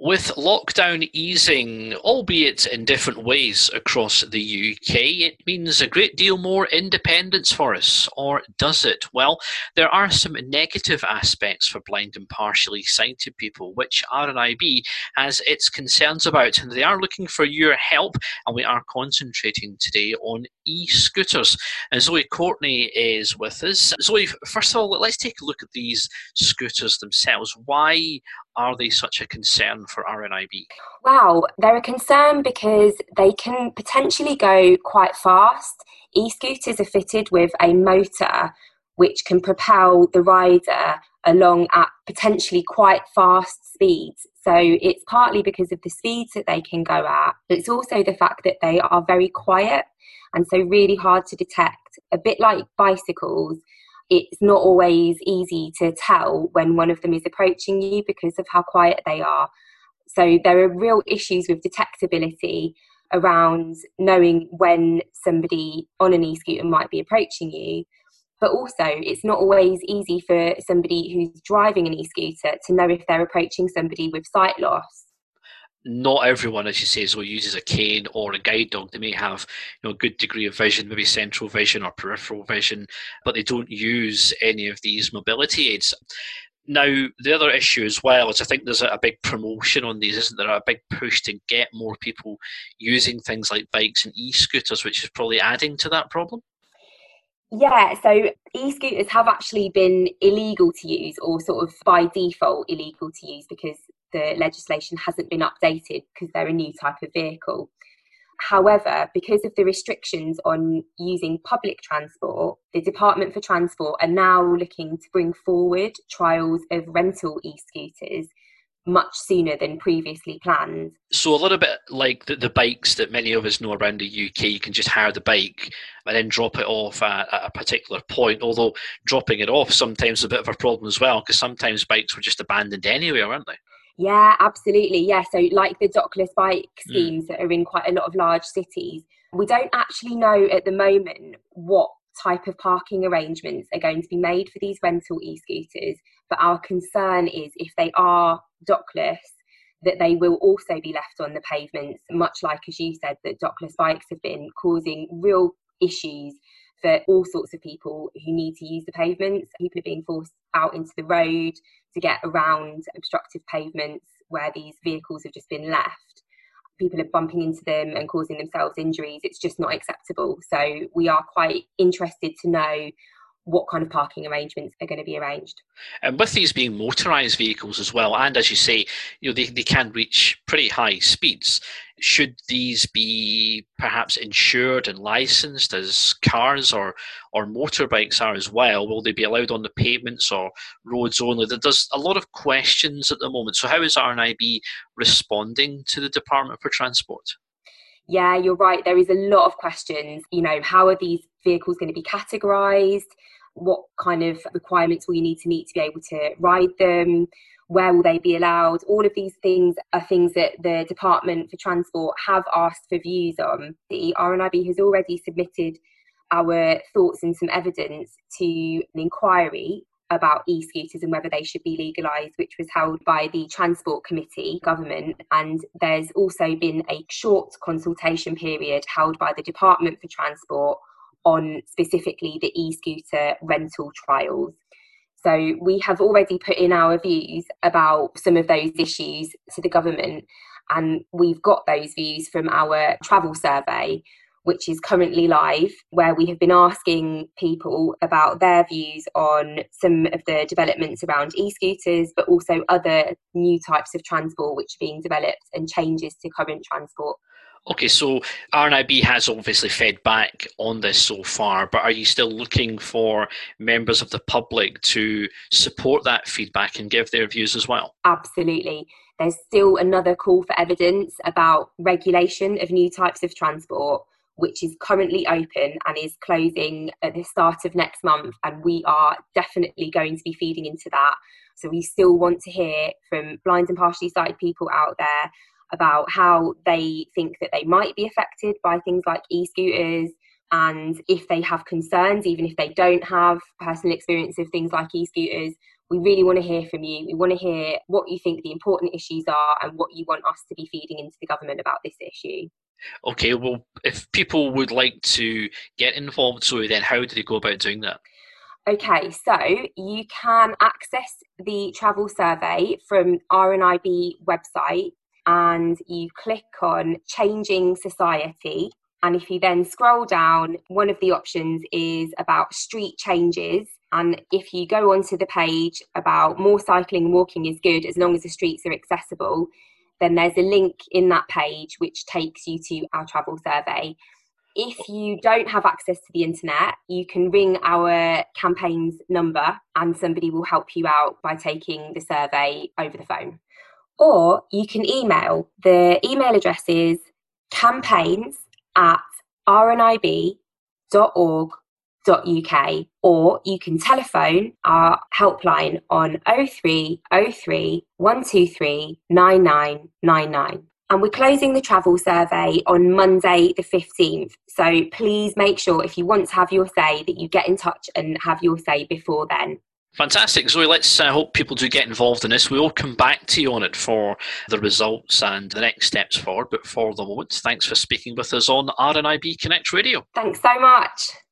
With lockdown easing, albeit in different ways across the UK, it means a great deal more independence for us. Or does it? Well, there are some negative aspects for blind and partially sighted people, which RNIB has its concerns about. And they are looking for your help, and we are concentrating today on e-scooters. And Zoe Courtney is with us. Zoe, first of all, let's take a look at these scooters themselves. Why are they such a concern for RNIB? Wow, they're a concern because they can potentially go quite fast. E-scooters are fitted with a motor which can propel the rider along at potentially quite fast speeds. So it's partly because of the speeds that they can go at, but it's also the fact that they are very quiet and so really hard to detect. A bit like bicycles, it's not always easy to tell when one of them is approaching you because of how quiet they are. So there are real issues with detectability around knowing when somebody on an e-scooter might be approaching you. But also, it's not always easy for somebody who's driving an e-scooter to know if they're approaching somebody with sight loss. Not everyone, as you say, so uses a cane or a guide dog. They may have, a good degree of vision, maybe central vision or peripheral vision, but they don't use any of these mobility aids. Now, the other issue as well is I think there's a big promotion on these, isn't there? A big push to get more people using things like bikes and e-scooters, which is probably adding to that problem. Yeah, so e-scooters have actually been illegal to use, or sort of by default illegal to use, because the legislation hasn't been updated because they're a new type of vehicle. However, because of the restrictions on using public transport, the Department for Transport are now looking to bring forward trials of rental e-scooters much sooner than previously planned. So a little bit like the bikes that many of us know around the UK, you can just hire the bike and then drop it off at a particular point, although dropping it off sometimes is a bit of a problem as well, because sometimes bikes were just abandoned anywhere, weren't they? Yeah, absolutely. Yeah, so like the dockless bike Mm. schemes that are in quite a lot of large cities, we don't actually know at the moment what type of parking arrangements are going to be made for these rental e-scooters. But our concern is if they are dockless, that they will also be left on the pavements, much like, as you said, that dockless bikes have been causing real issues for all sorts of people who need to use the pavements. People are being forced out into the road to get around obstructive pavements where these vehicles have just been left. People are bumping into them and causing themselves injuries. It's just not acceptable. So we are quite interested to know what kind of parking arrangements are going to be arranged. And with these being motorised vehicles as well, and as you say, they can reach pretty high speeds. Should these be perhaps insured and licensed as cars or motorbikes are as well? Will they be allowed on the pavements or roads only? There's a lot of questions at the moment. So how is RNIB responding to the Department for Transport? Yeah, you're right. There is a lot of questions. How are these vehicles going to be categorised? What kind of requirements will you need to meet to be able to ride them? Where will they be allowed? All of these things are things that the Department for Transport have asked for views on. The RNIB has already submitted our thoughts and some evidence to an inquiry about e-scooters and whether they should be legalised, which was held by the Transport Committee government. And there's also been a short consultation period held by the Department for Transport on specifically the e-scooter rental trials. So we have already put in our views about some of those issues to the government, and we've got those views from our travel survey, which is currently live, where we have been asking people about their views on some of the developments around e-scooters, but also other new types of transport which are being developed and changes to current transport. Okay, so RNIB has obviously fed back on this so far, but are you still looking for members of the public to support that feedback and give their views as well? Absolutely. There's still another call for evidence about regulation of new types of transport, which is currently open and is closing at the start of next month. And we are definitely going to be feeding into that. So we still want to hear from blind and partially sighted people out there about how they think that they might be affected by things like e-scooters, and if they have concerns, even if they don't have personal experience of things like e-scooters, We really want to hear from you. We want to hear what you think the important issues are and what you want us to be feeding into the government about this issue. Okay, well, if people would like to get involved, Zoe, then how do they go about doing that? Okay, so you can access the travel survey from RNIB website, and you click on Changing Society. And if you then scroll down, one of the options is about street changes. And if you go onto the page about more cycling and walking is good as long as the streets are accessible, then there's a link in that page which takes you to our travel survey. If you don't have access to the internet, you can ring our campaign's number and somebody will help you out by taking the survey over the phone. Or you can email. The email address is campaigns@rnib.org.uk, or you can telephone our helpline on 0303 123 9999. And we're closing the travel survey on Monday the 15th. So please make sure, if you want to have your say, that you get in touch and have your say before then. Fantastic. Zoe, let's hope people do get involved in this. We will come back to you on it for the results and the next steps forward. But for the moment, thanks for speaking with us on RNIB Connect Radio. Thanks so much.